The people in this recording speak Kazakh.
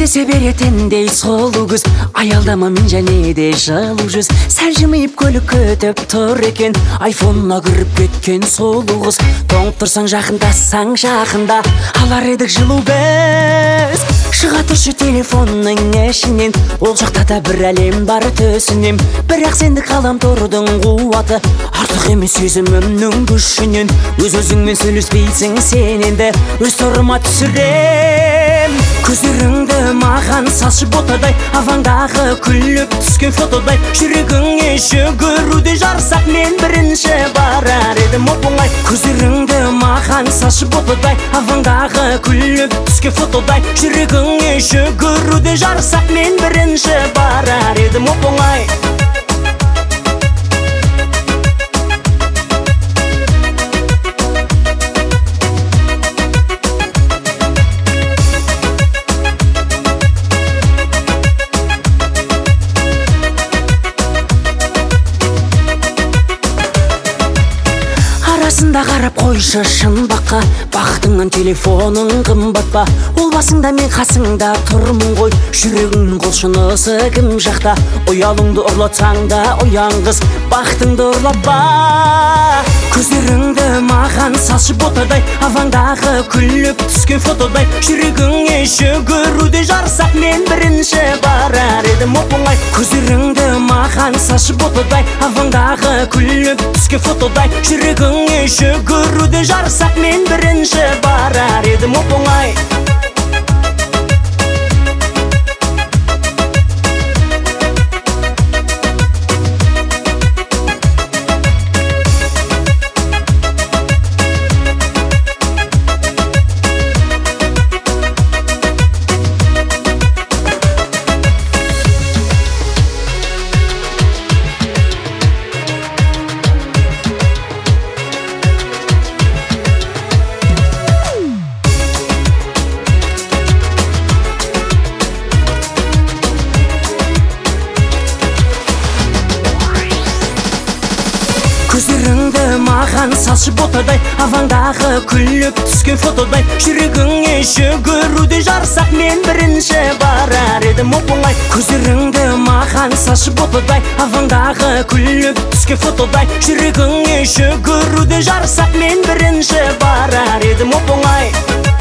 десе беретіндей сұлу күз, аялдама мен және де жылу жүз. Сәл жымиып көлік көтіп тұр екен, айфонына кіріп кеткен сұлу қыз. Тоңып тұрсаң жақындасаң жақында, алар едік жылу біз. Шыға тұршы телефонның ішінен, ол жақта да бір әлем бар төсінен. Бірақ сендік ғаламтордың қуаты артық емес сезімімнің күшінен. Өз-өзіңмен сөйлеспейсің сен енді, өз торыма түсірем. Көздеріңді маған салшы ботадай, авандағы күліп түскен фотодай. Жүрегіңе жүгіруде жарсақ мен бірінші барар едім оп-оңай. Көздеріңді маған салшы ботадай, авандағы күліп түскен фотодай. Жүрегіңе жүгіруде жарсақ мен бірінші барар едім оп-оңай. Арасында қарап қойшы шын баққа, бақытыңнан телефоның қымбат па? Ол басыңда мен қасыңда тұрмын ғой, жүрегіңнің құлшынысы кім жақта? Ұялыңды ұрлатсаң да ұяң қыз, бақытыңды ұрлатпа. Көздеріңді маған салшы ботадай, авандағы күліп түскен фотодай. Жүрегіңе жүгіруде жарсақ мен бірінші барар едім оп-оңай. Көздеріңді маған салшы ботадай, авандағы күліп түскен фотодай. Жүрегіңе жүгіруде жарсақ мен бірінші барар едім оп-оңай. Көздеріңді маған салшы ботадай, авандағы күліп түскен фотодай. Жүрегіңе жүгіруде жарсақ мен бірінші барар едім оп-оңай. Көздеріңді маған салшы ботадай, авандағы күліп түскен фотодай. Жүрегіңе жүгіруде жарсақ мен бірінші барар едім оп-оңай.